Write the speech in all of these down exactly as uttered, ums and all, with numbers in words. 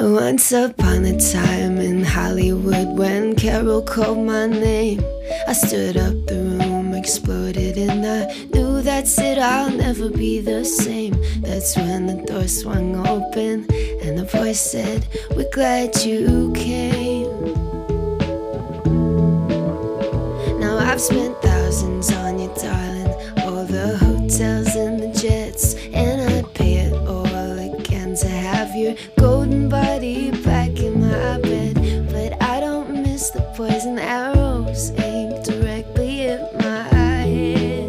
Once upon a time in Hollywood, when Carol called my name, I stood up, the room exploded, and I knew that's it, I'll never be the same. That's when the door swung open and the voice said, "We're glad you came." Now I've spent thousands on you, darling, all the hotels and the jets, and I'd pay it all again to have your golden body back in my bed. But I don't miss the poison arrows aimed directly at my head.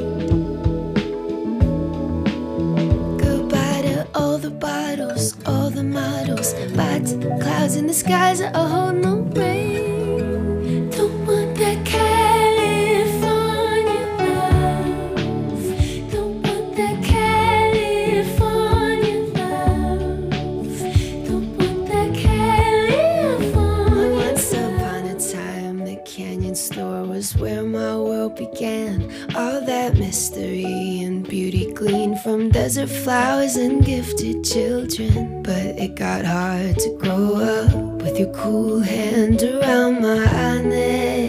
Goodbye to all the bottles, all the models, bye to the clouds in the skies that hold no rain. Don't want that California love. Don't want that California love. Don't want that California. Once upon a time, the Canyon store was where my world began. All that mystery and beauty gleaned from desert flowers and gifted children. But it got hard to grow up with your cool hand around my neck.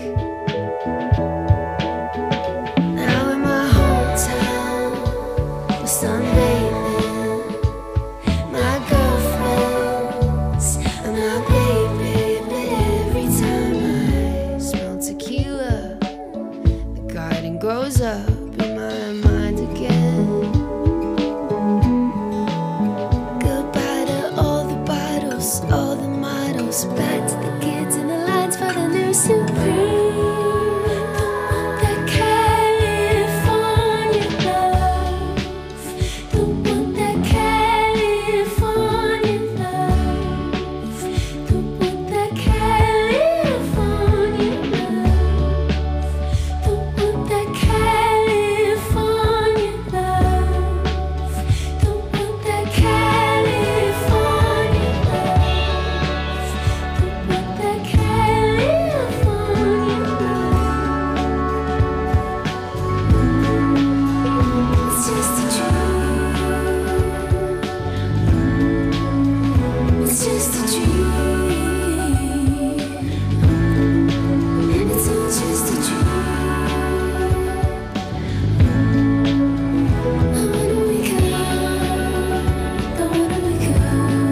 Now in my hometown, we're sunbathing, my girlfriends and my baby. But every time I smell tequila, the garden grows up in my mind again. Goodbye to all the bottles, all the models, back to the kids in the lines for the new Supreme. Don't want that California love. Don't want that California love. Don't want that California love. Don't want that California love. Don't want that California love. Don't want that California love. It's just a dream. It's just a dream. It's all just a dream. I wanna wake up. I wanna wake up.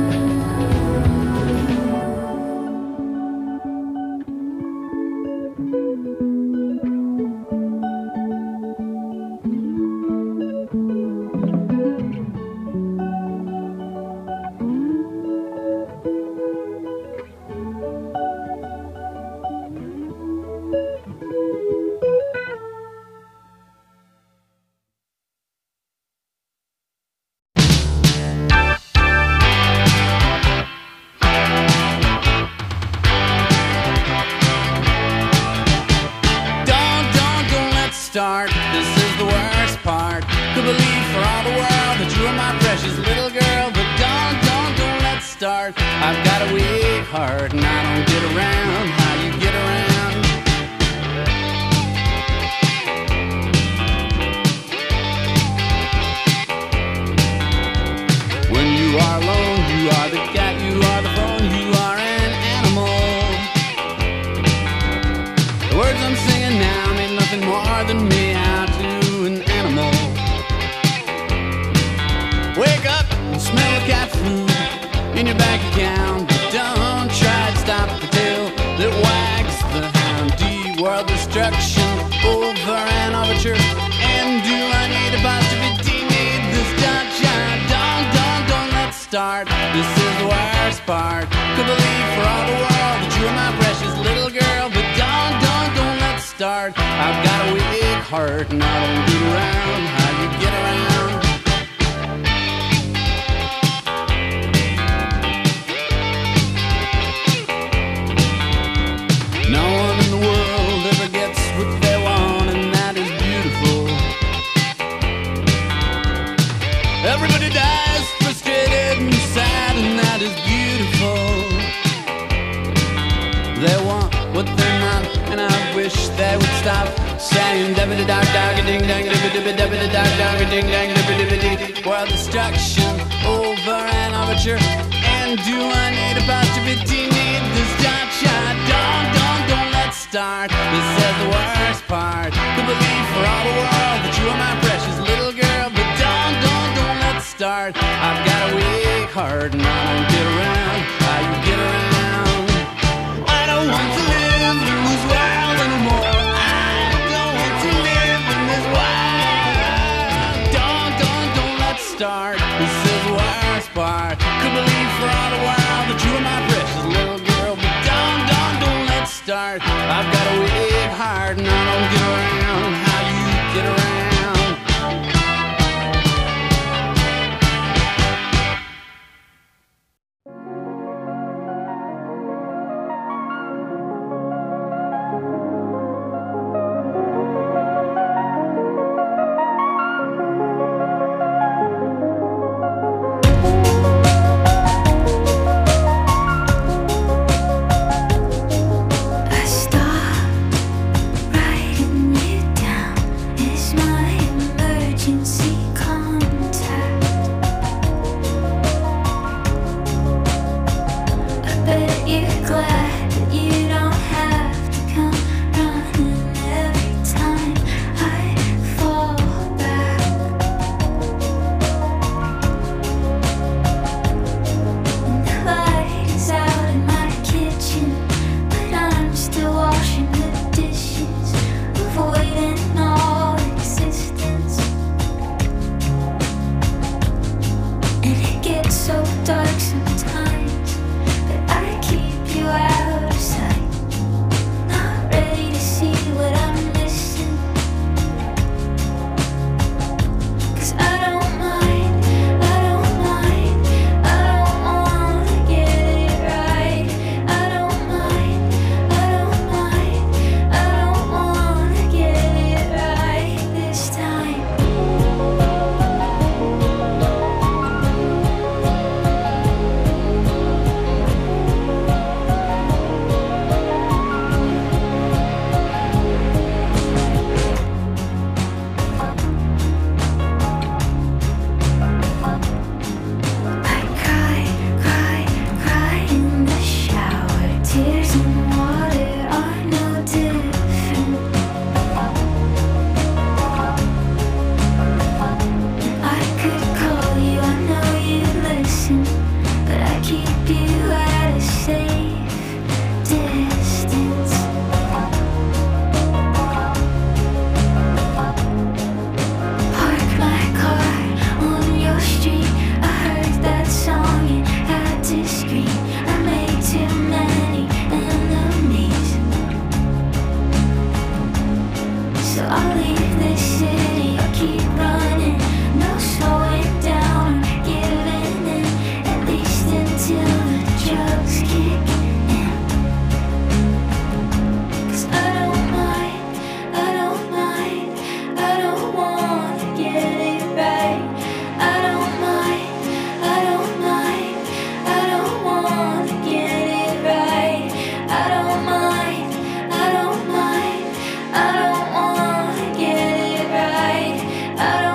Don't, don't, don't let's start. This is the worst part. Could believe for all the world that you are my precious little girl. But don't, don't, don't let's start. I've got a weak heart and I don't get around how you get around. When you are alone, you are the cat, you are the phone, you are an animal. The words I'm singing now mean nothing more than me out to an animal. Wake up and smell the cat food in your bank account. But don't try to stop the tail that wags the hound. D-world destruction over an overture. And do I need a positivity? Need this dungeon? Don't, don't, don't let's start. This is the worst part. Could believe for all the world that you are my precious little girl. But don't, don't, don't let's start. I've got a weak heart and I don't get around how you get around. No one in the world ever gets what they want, and that is beautiful. Everybody dies frustrated and sad, and that is beautiful. They want what they're not, and I wish they would stop saying dabba da dog dog a ding dang dabba dabba dabba da dog dog a ding dang dabba dabba dee. World destruction over an overture, and N. Do I need apostrophe T? Need this dot shot? Don't, don't, don't let's start. This is the worst part. Could believe for all the world that you are my precious little girl, but don't, don't, don't let's start. I've got a weak heart and I don't get around how you get around. I don't want to live in this world anymore. I don't want to live in this world. Don't, don't, don't let's start. This is the worst part. Could believe for all the world that you are my precious little girl, but don't, don't, don't let's start. I've got a weak heart and I don't get around how you get around. I stopped writing you down. Is my emergency contact. I bet you're glad that you don't have to come running every time I fall back. And the light is out in my kitchen, but I'm still washing the dishes, avoiding all existence. And it gets so dark sometimes, but I keep you out of sight. Not ready to see what I'm missing. 'Cause I don't mind, I don't mind, I don't wanna get it right. I don't mind, I don't mind, I don't wanna get it right this time. I cry, cry, cry in the shower. Tears and water are no different. I could call you, I know you'd listen, but I keep you at a safe distance. Park my car on your street. I heard that song and had to scream. I made too many enemies, so I'll leave this city. I'll keep running, no slowing down or giving in, at least until the drugs kick in. 'Cause I don't mind, I don't mind, I don't wanna get it right. I don't mind, I don't mind, I don't wanna get it right. I don't mind, I don't mind, I don't wanna get it right. I don't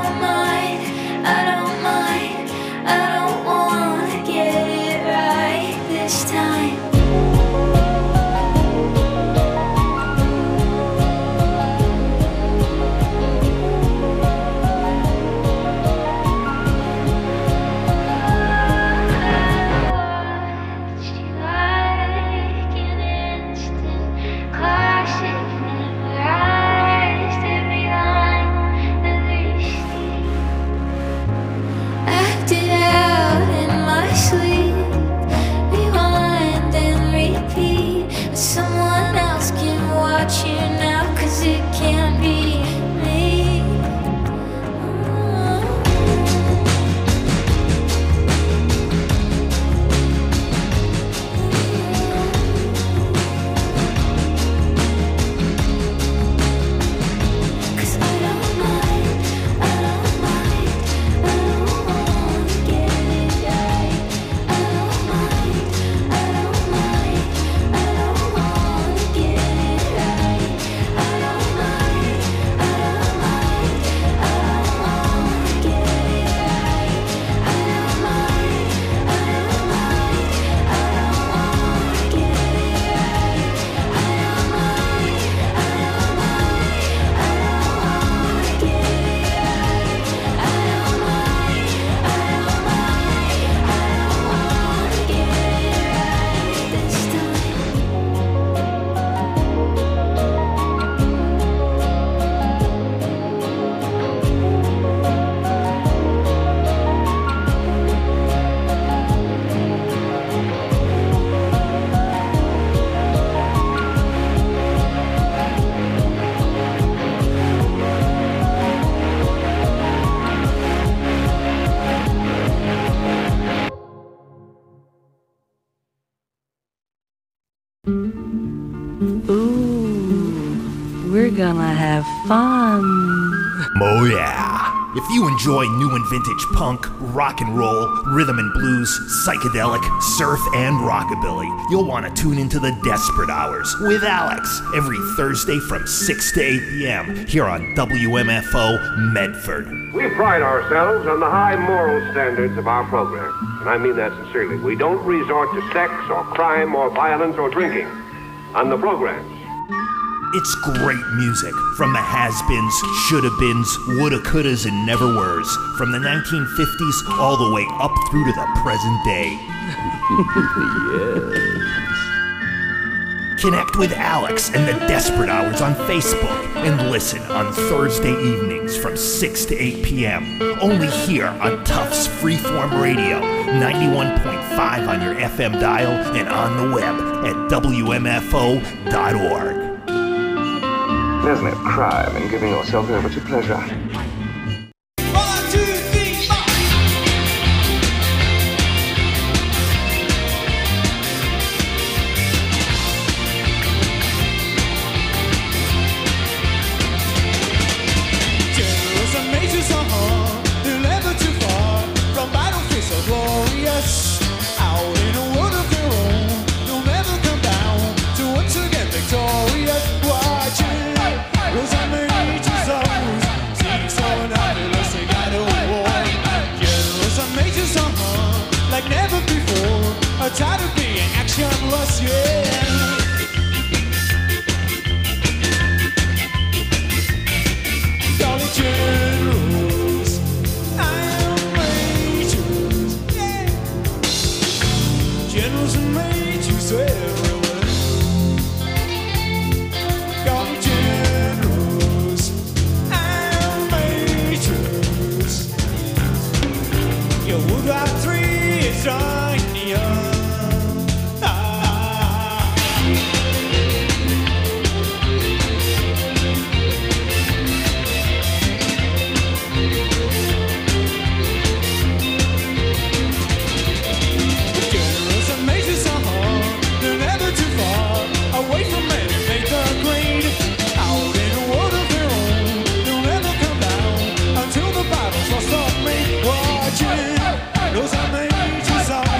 gonna have fun. Oh yeah. If you enjoy new and vintage punk, rock and roll, rhythm and blues, psychedelic, surf, and rockabilly, you'll want to tune into the Desperate Hours with Alex every Thursday from six to eight p.m. here on W M F O Medford. We pride ourselves on the high moral standards of our program, and I mean that sincerely. We don't resort to sex or crime or violence or drinking on the programs. It's great music from the has-beens, shoulda-beens, woulda-couldas, and never-weres, from the nineteen fifties all the way up through to the present day. Yes. Connect with Alex and the Desperate Hours on Facebook and listen on Thursday evenings from six to eight p.m. only here on Tufts Freeform Radio, ninety-one point five on your F M dial and on the web at W M F O dot org. There's no crime in giving yourself over to pleasure. One, two, three, four. Generals and majors are hard, they're never too far from battlefields so glorious. Out in a world of their own, they'll never come down to once again victorious. Watching. Those are majors of moves, sing so fabulous, they got a war. Generals and majors are hard, like never before, are tired of being actionless, yeah. Golly generals and majors, yeah. Generals and majors everywhere. Golly generals. You would have three is on the ah. Generals and majors are hard, they're never too far away from any faith or creed. Out in a world of their own, they'll never come down until the battle's lost on me. Watching those are majors of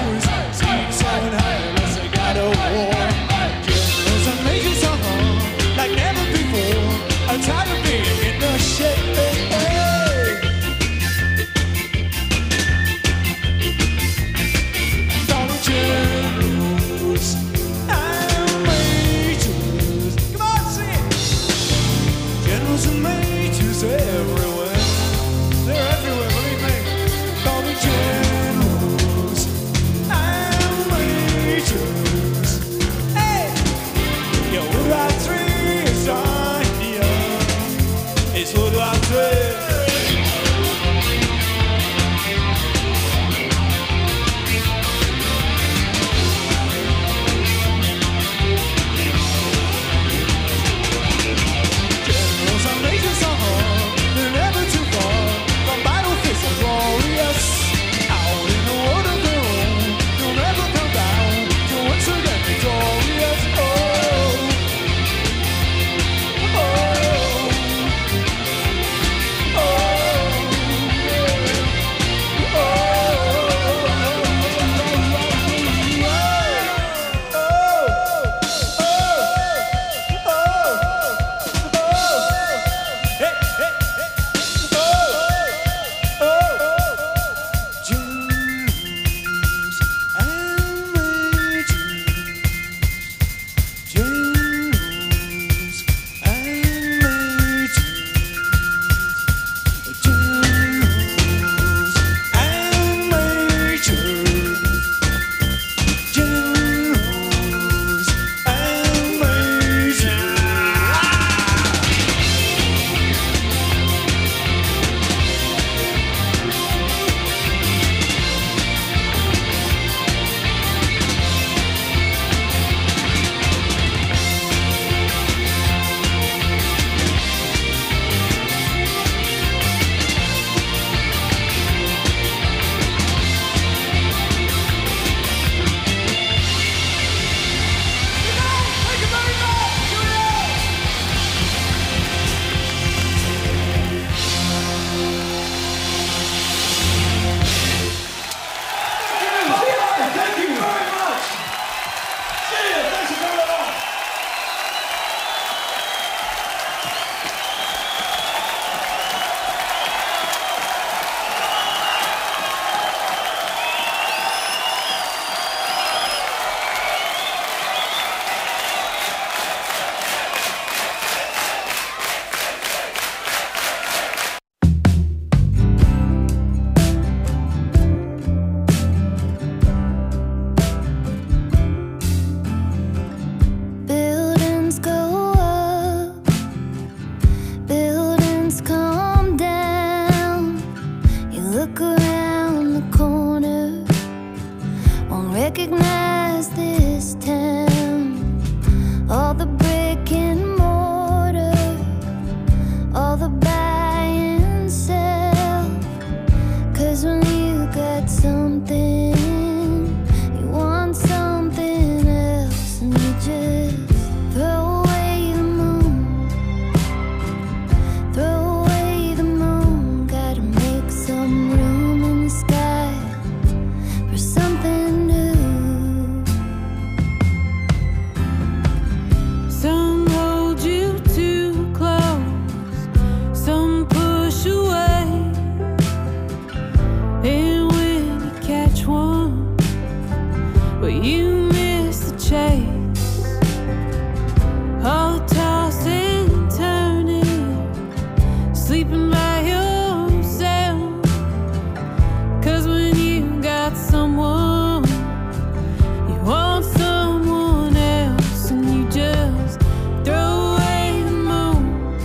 sleeping by yourself. 'Cause when you got someone, you want someone else, and you just throw away the moon,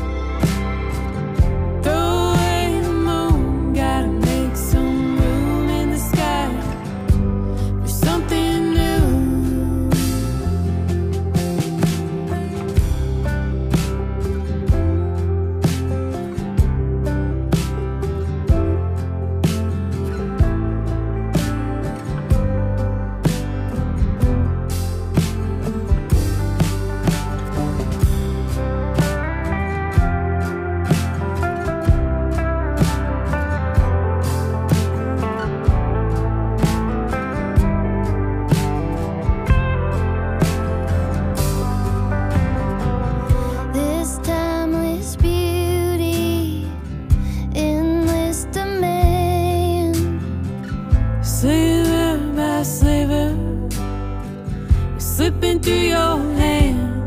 throw away the moon. Gotta make some room in the sky for something new. This timeless beauty, endless demand, sliver by sliver, slipping through your hands.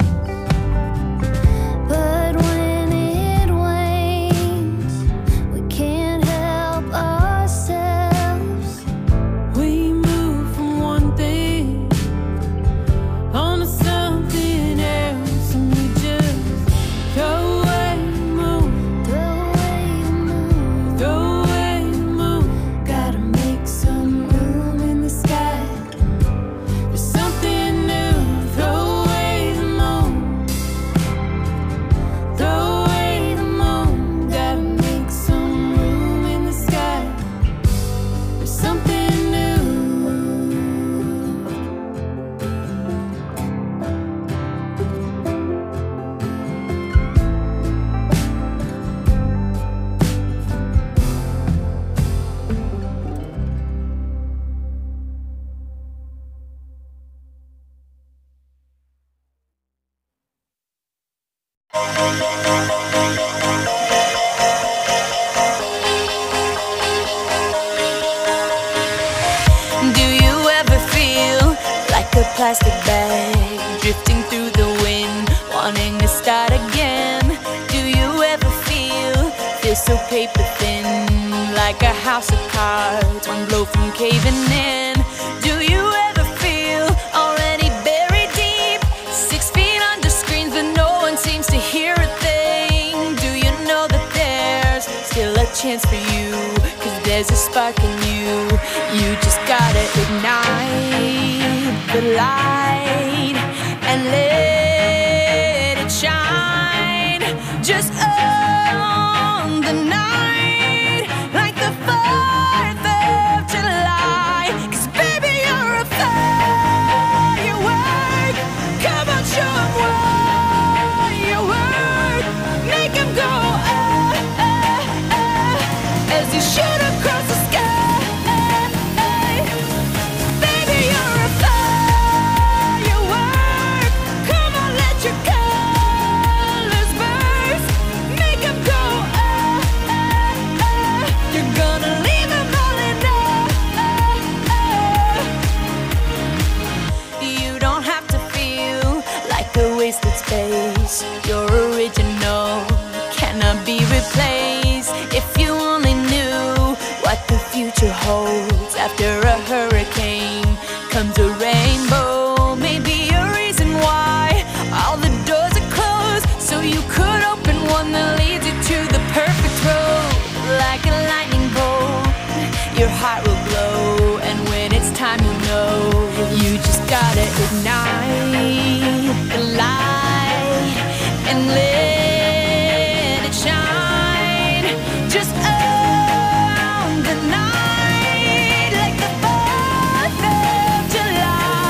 But when it wanes, we can't help ourselves. We move from one thing onto something else, and we just throw away the moon, throw away the moon, throw away the moon. Gotta make some room in the sky for something new. Throw away the moon, throw away the moon. Gotta make some room in the sky for something new. Do you ever feel like a plastic bag drifting through the wind, wanting to start again? Do you ever feel, feel so paper thin, like a house of cards, one blow from caving in? Do you ever feel already buried deep, six feet under screens, but no one seems to hear a thing? Do you know that there's still a chance for you? 'Cause there's a spark in you. You just gotta ignite the light and let it shine. Just own the night like the fourth of July. 'Cause baby, you're a firework. Come on, show 'em what you work. Make 'em go ah, ah, ah, as you shoot across the sky. Baby, you're a firework. Come on, let your colors burst. Make 'em go ah, ah, ah. You're gonna leave 'em all in awe. You don't have to feel like a wasted space. You're original, cannot be replaced. If you only knew what the future holds. After a hurricane comes a rainbow. Maybe a reason why all the doors are closed, so you could open one that leads you to the perfect road. Like a lightning bolt, your heart will glow, and when it's time, you know you just gotta ignite the light and let it shine. Just own the night like the fourth of July.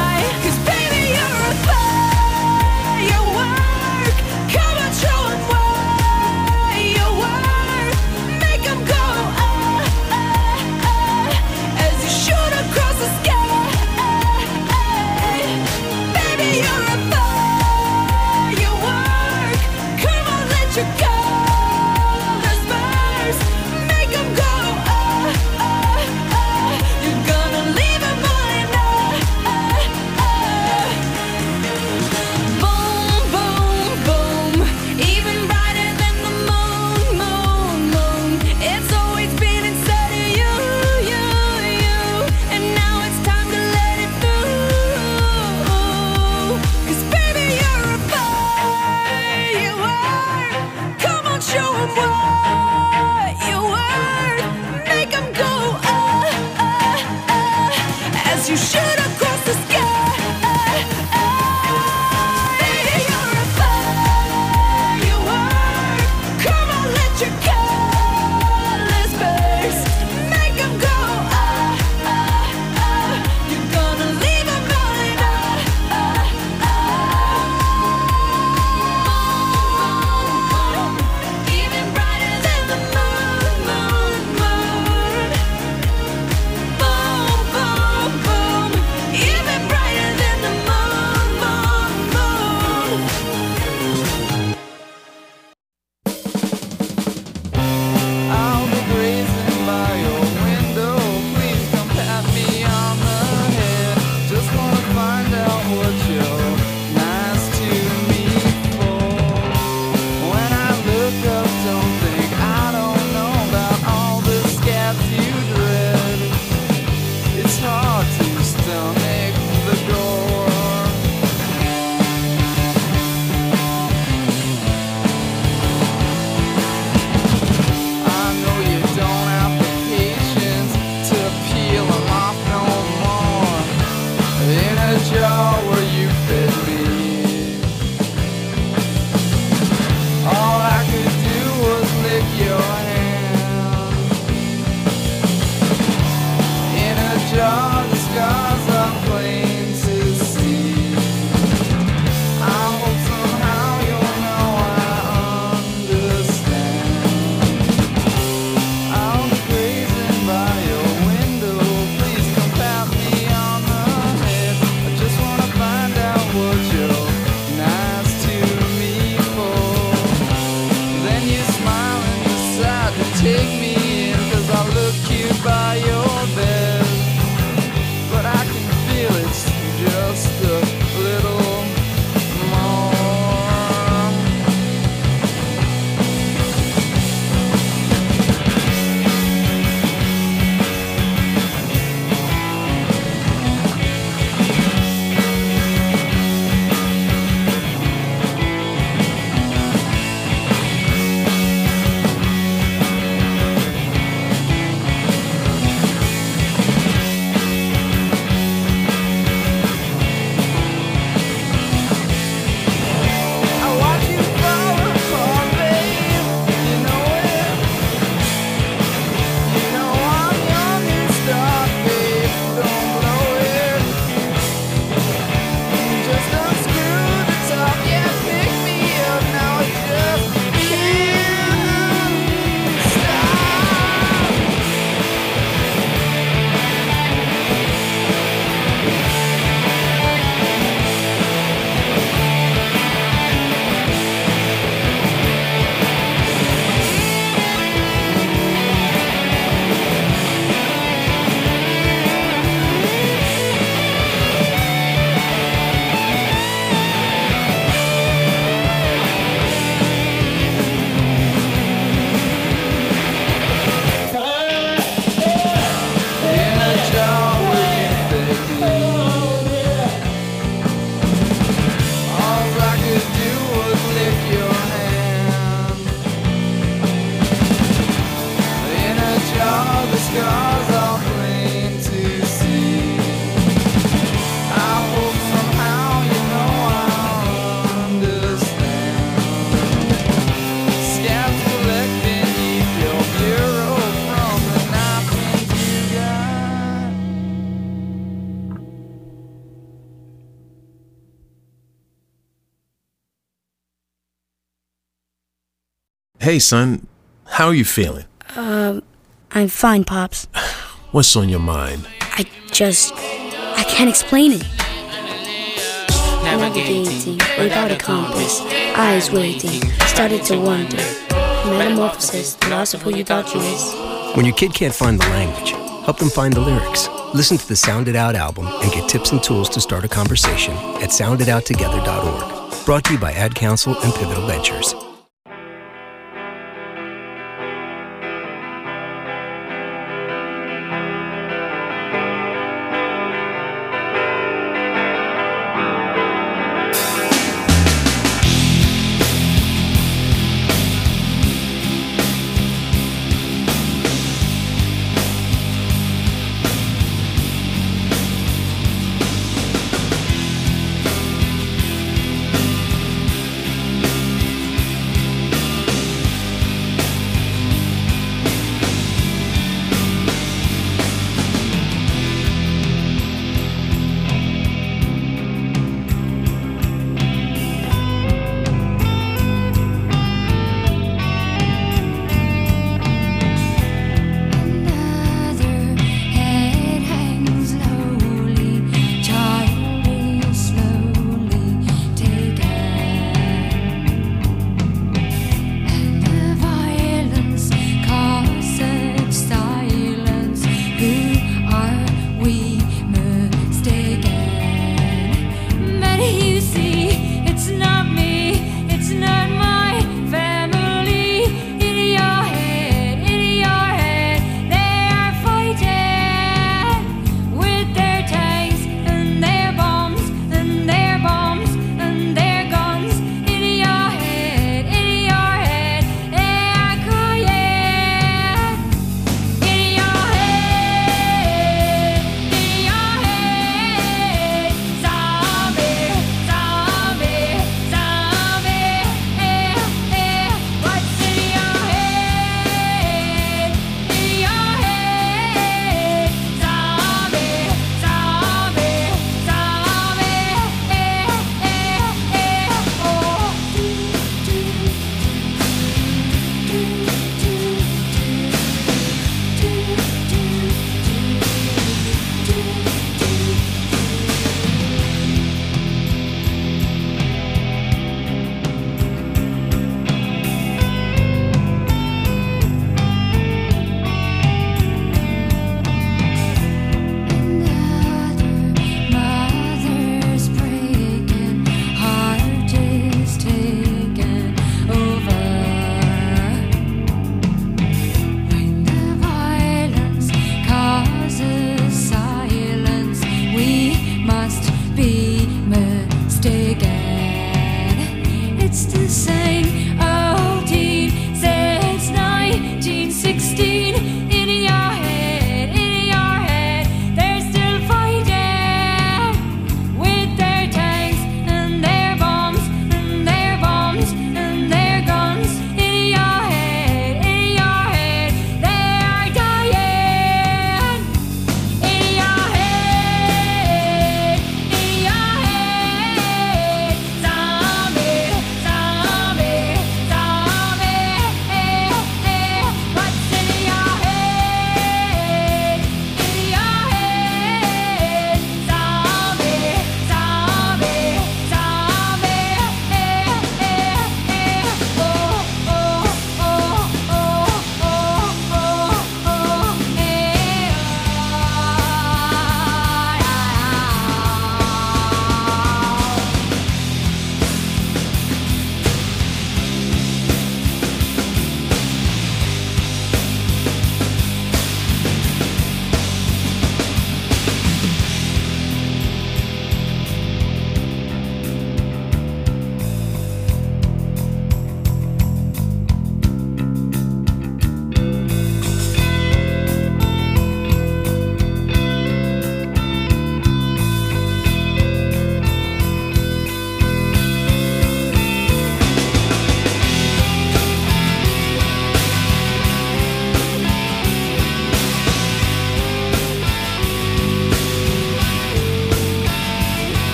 take me in, 'cause I look cute by your bed. But I can feel it's just a little more. Hey, son, how are you feeling? Um, I'm fine, Pops. What's on your mind? I just... I can't explain it. Navigating without a compass, eyes waiting, started to wonder. Metamorphosis, the loss of who you thought you was. When your kid can't find the language, help them find the lyrics. Listen to the Sound It Out album and get tips and tools to start a conversation at sound it out together dot org. Brought to you by Ad Council and Pivotal Ventures.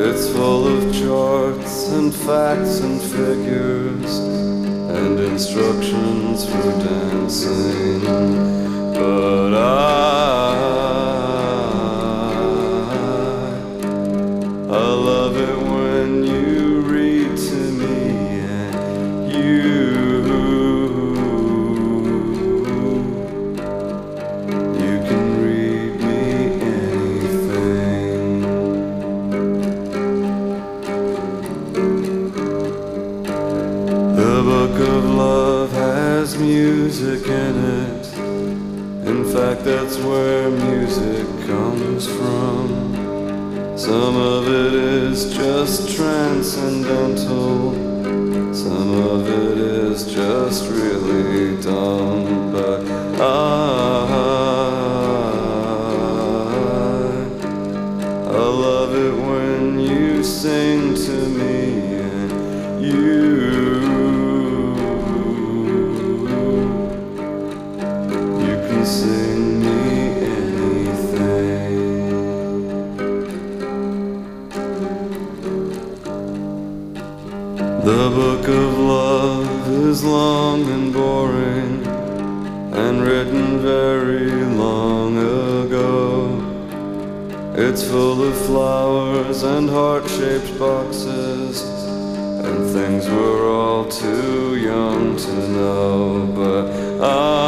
It's full of charts and facts and figures and instructions for dancing. But I, I love it when you read to me and you, you can read me anything. The book of love has music in it. In fact, that's where music comes from. Some of it is just transcendental, some of it is just really dumb. But I, I love it when you sing to me and you, you can sing me anything. The book of love is long and boring and written very long ago. It's full of flowers and heart-shaped boxes and things we're all too young to know. But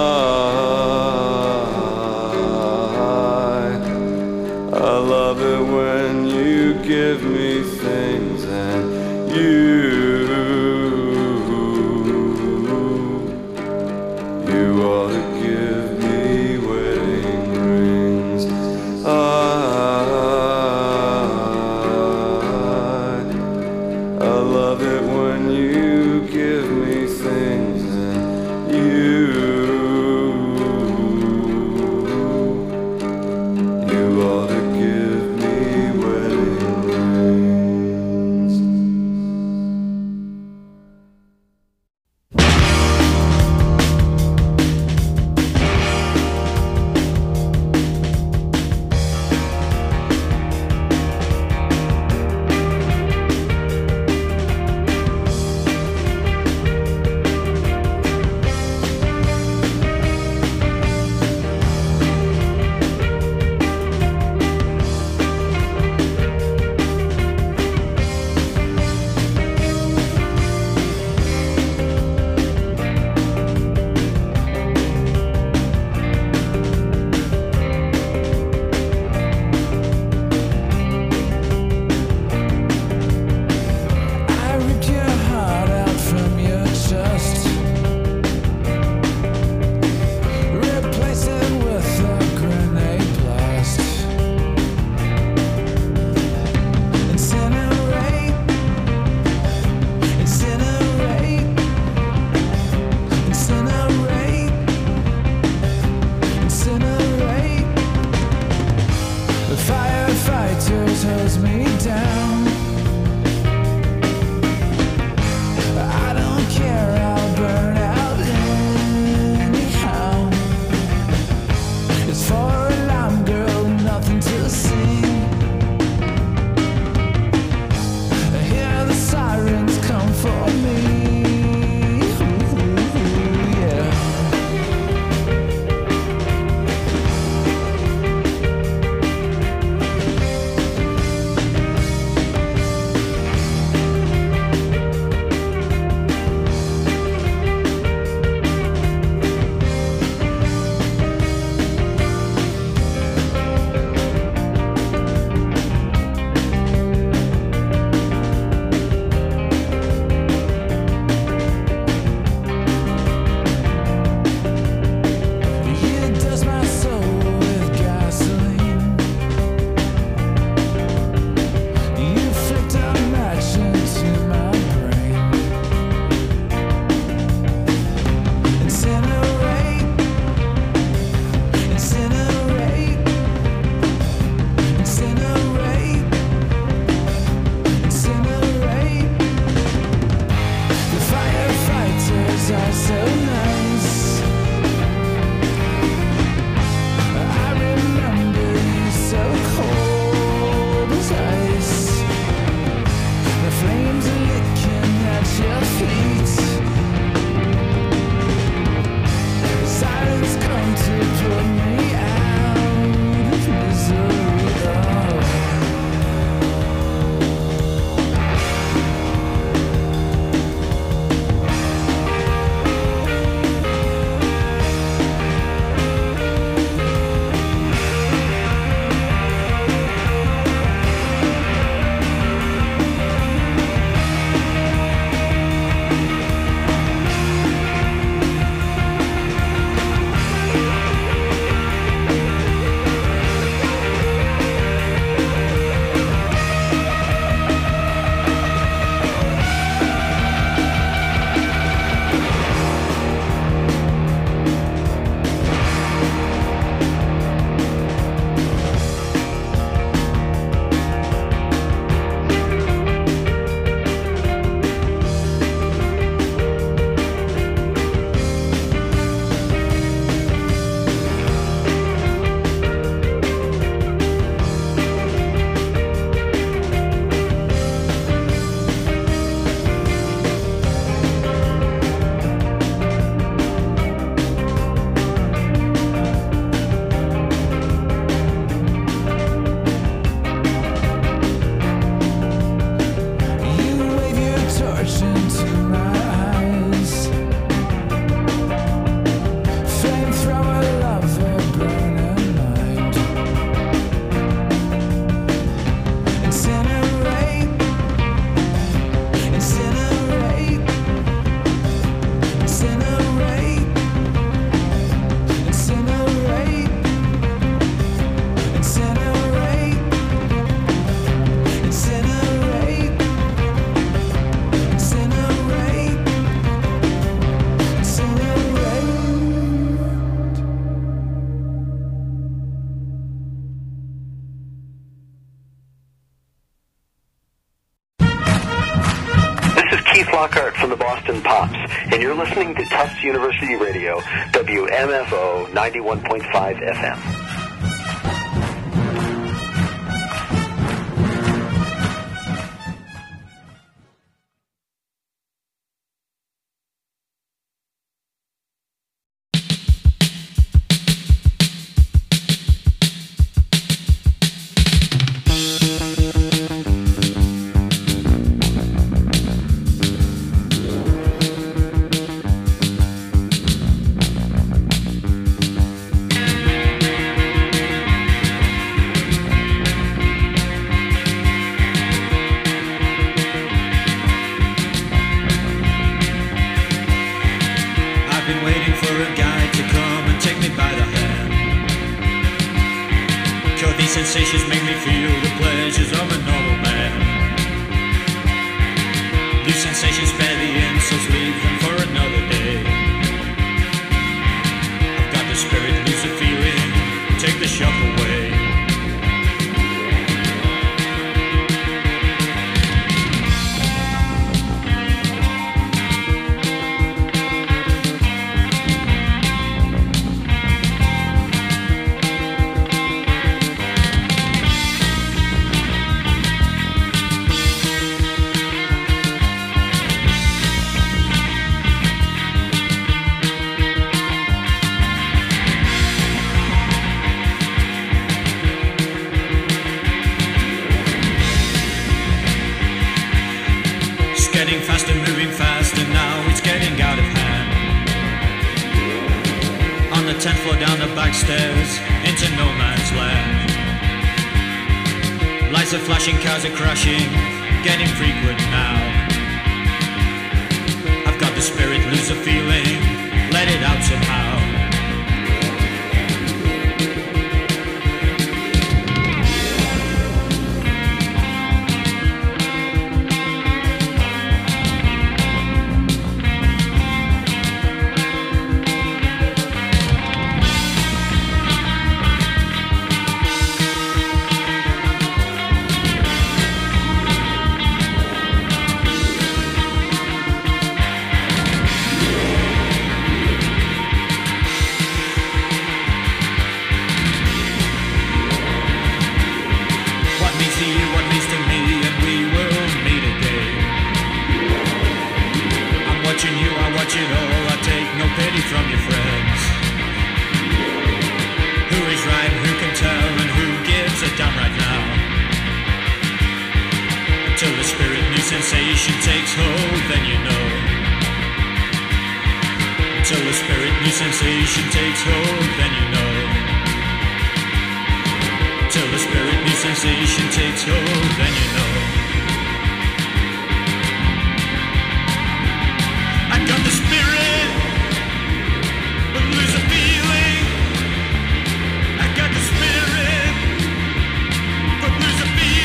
I, I love it when you give me things and you, you ought to give me wedding rings. I, I love it when you give me things and you, you ought to give me wedding rings. Flockhart from the Boston Pops, and you're listening to Tufts University Radio, W M F O ninety-one point five F M. Sensations make me feel the pleasures of a normal man. These sensations spare the insults, leave them for another day. I've got the spirit, lose the feeling, take the shock away. Faster, moving faster, now it's getting out of hand. On the tenth floor, down the back stairs, into no man's land. Lights are flashing, cars are crashing, getting frequent now. I've got the spirit, lose the feeling, let it out somehow. Sensation takes hold, then you know. Until the spirit, new sensation takes hold, then you know. Until the spirit, new sensation takes hold, then you know. I got the spirit, but lose a feeling. I got the spirit, but lose a feeling.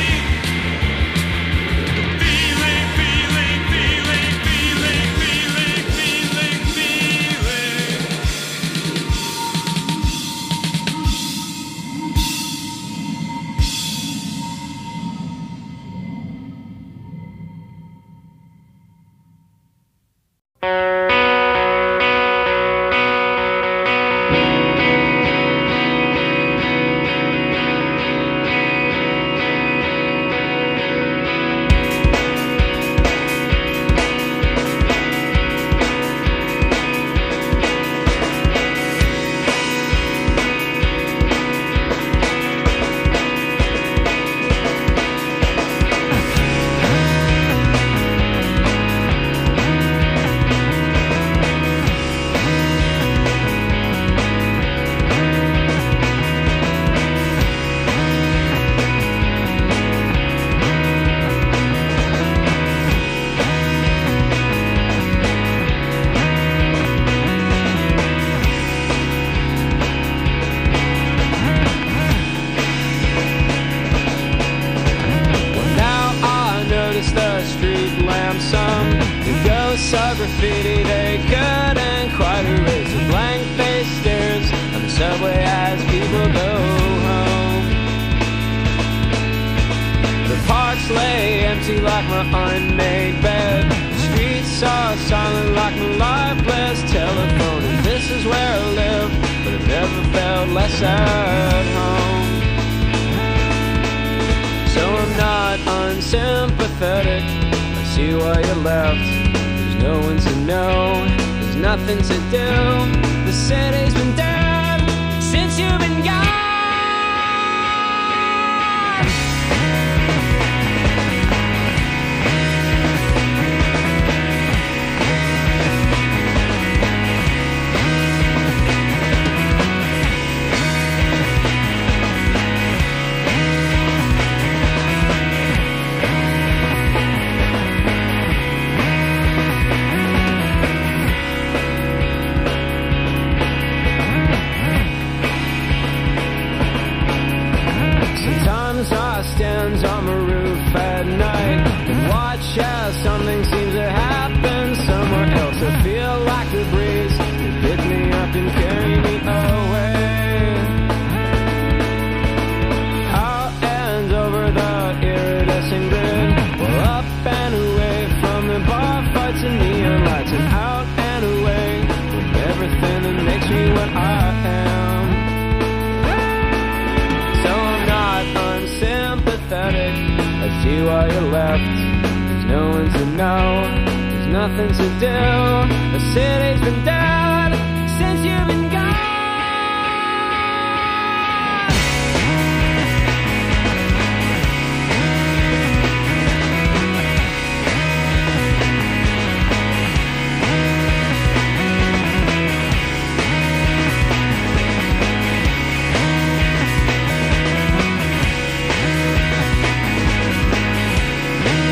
Graffiti, they couldn't quite erase the blank-faced stares on the subway as people go home. The parks lay empty like my unmade bed. are silent like my lifeless telephone. And this is where I live, but I've never felt less at home. So I'm not unsympathetic. I see why you left. There's no one to know, there's nothing to do. The city's been dead since you've been gone. Stands on my roof at night and watch as something seems to happen somewhere else. I feel like the breeze will pick me up and carry me away, out and over the iridescent grid, well, up and away from the bar fights and neon lights, and out and away from everything that makes me what I am. I see why you left. There's no one to know, there's nothing to do. The city's been dead since you've been gone.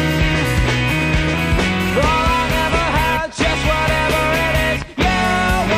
All I never had, just whatever it is, yeah.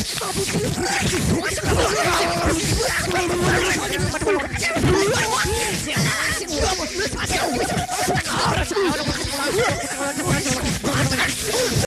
What?